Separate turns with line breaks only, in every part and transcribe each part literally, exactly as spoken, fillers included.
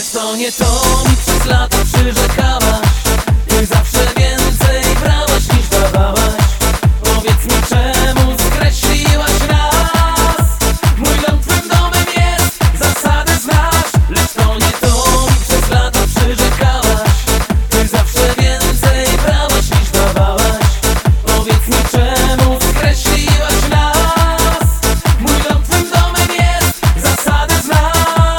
Lecz to nie to mi przez lata przyrzekałaś. Ty zawsze więcej brałaś niż dawałaś. Powiedz mi, czemu skreśliłaś raz? Mój dom twym domem jest, zasady znasz. Lecz to nie to mi przez lata przyrzekałaś. Ty zawsze więcej brałaś niż dawałaś. Powiedz mi, czemu skreśliłaś nas? Mój dom twym domem jest, zasady znasz.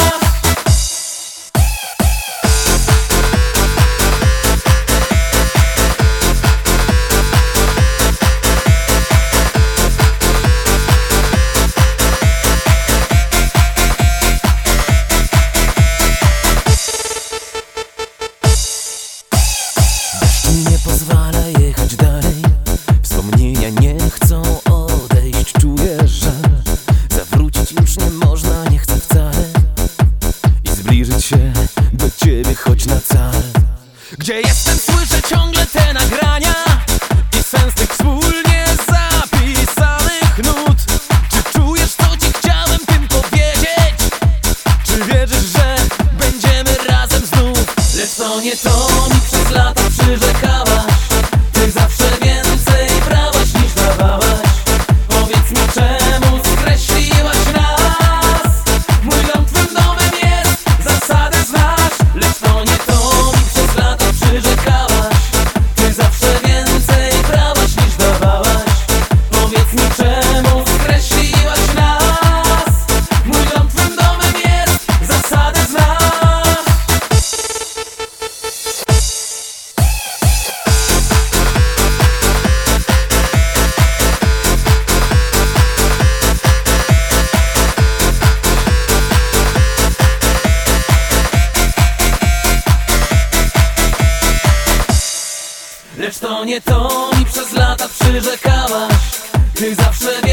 Nie pozwala jechać dalej. Wspomnienia nie chcą odejść. Czuję żal, zawrócić już nie można, nie chcę wcale. I zbliżyć się do ciebie choć na cal. Gdzie jestem, słyszę ciągle te nagrania i sens tych wspólnie zapisanych nut. Czy czujesz, co ci chciałem tym powiedzieć? Czy wierzysz, że będziemy razem znów?
Lecz to nie to mi przez lata przyrzekałaś. Ty zawsze więcej brałaś niż dawałaś. Powiedz mi, czemu skreśliłaś nas? Mój dom twym domem jest, zasady znasz. Lecz to nie to mi przez lata przyrzekałaś. Ty zawsze więcej brałaś niż dawałaś. Powiedz mi, czemu skreśliłaś nas? Mój dom twym domem jest, zasady znasz. Lecz to nie to mi przez lata przyrzekałaś. Ty zawsze